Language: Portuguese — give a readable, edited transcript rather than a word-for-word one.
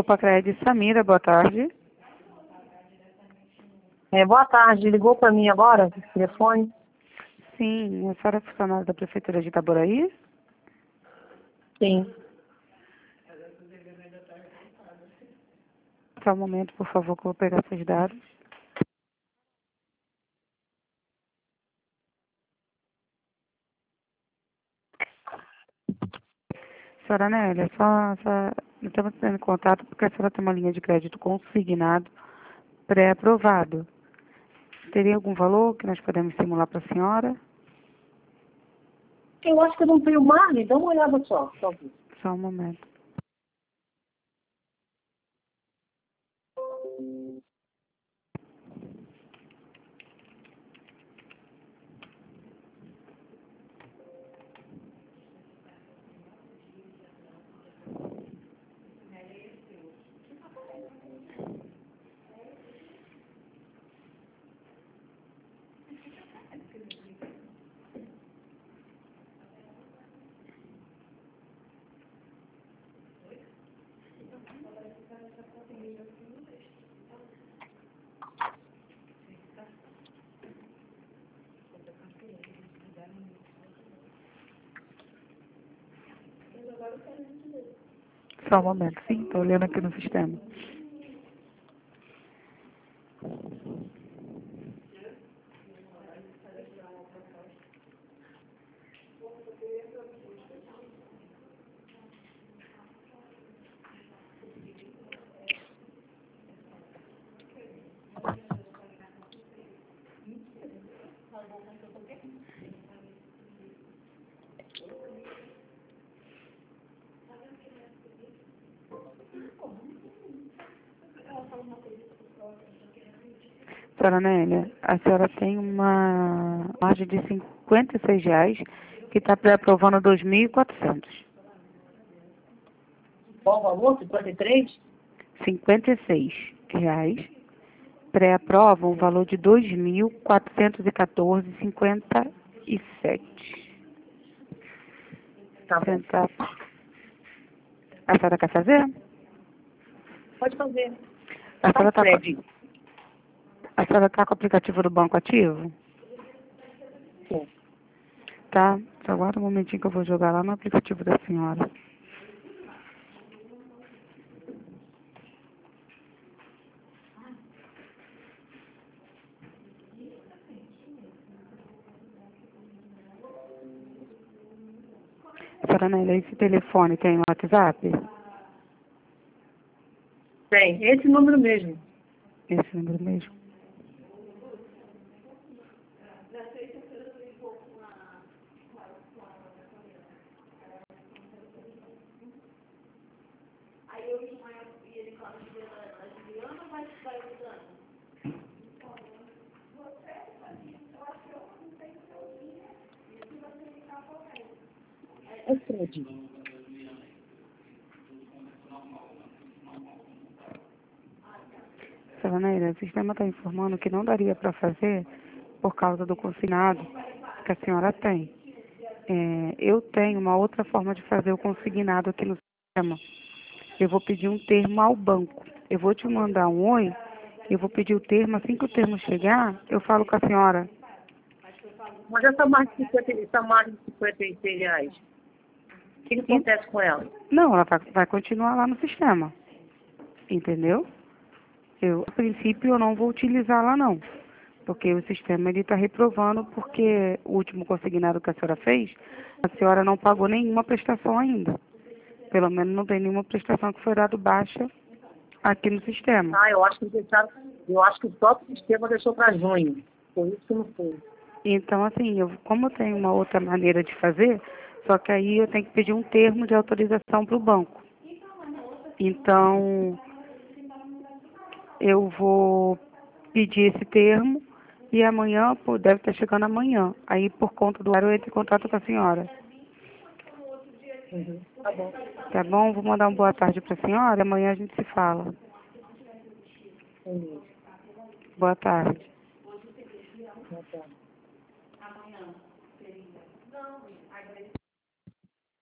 Copacred, Samira, boa tarde. Boa tarde, ligou para mim agora, esse telefone? Sim, a senhora é funcionária da Prefeitura de Itaboraí? Sim. Só um momento, por favor, que eu vou pegar seus dados. Senhora Nélia, nós estamos tendo contato porque a senhora tem uma linha de crédito consignado pré-aprovado. Teria algum valor que nós podemos simular para a senhora? Eu acho que eu não tenho margem, dá uma olhada só, por favor. Só um momento. Só um momento, sim, estou olhando aqui no sistema. Senhora Nélia, a senhora tem uma margem de R$ 56 que está pré-aprovando 2.400. Qual o valor? 53? R$ 56. Pré-aprova um valor de 2.414,57 Tá bom. centavos. A senhora quer fazer? Pode fazer. A senhora está Fred. com o aplicativo do banco ativo? Sim. Tá? Só aguarda um momentinho que eu vou jogar lá no aplicativo da senhora. Senhora Nélia, esse telefone tem WhatsApp? Tem, esse número mesmo. Esse número mesmo? É Fred. Senhora Nélia, o sistema está informando que não daria para fazer por causa do consignado que a senhora tem. Eu tenho uma outra forma de fazer o consignado aqui no sistema. Eu vou pedir um termo ao banco. Eu vou te mandar um oi, eu vou pedir o termo, assim que o termo chegar, eu falo com a senhora. Mas essa margem de 56 reais, o que acontece com ela? Não, ela vai continuar lá no sistema. Entendeu? A princípio, eu não vou utilizá-la, não. Porque o sistema está reprovando, porque o último consignado que a senhora fez, a senhora não pagou nenhuma prestação ainda. Pelo menos não tem nenhuma prestação que foi dado baixa aqui no sistema. Eu acho que o próprio sistema deixou para junho. Por isso que não foi. Então, assim, como eu tenho uma outra maneira de fazer, só que aí eu tenho que pedir um termo de autorização para o banco. Então, eu vou pedir esse termo e amanhã, deve estar chegando amanhã. Aí, por conta do horário, eu entro em contato com a senhora. Uhum. Tá bom. Tá bom? Vou mandar uma boa tarde para a senhora e amanhã a gente se fala. Uhum. Boa tarde. Tá bom.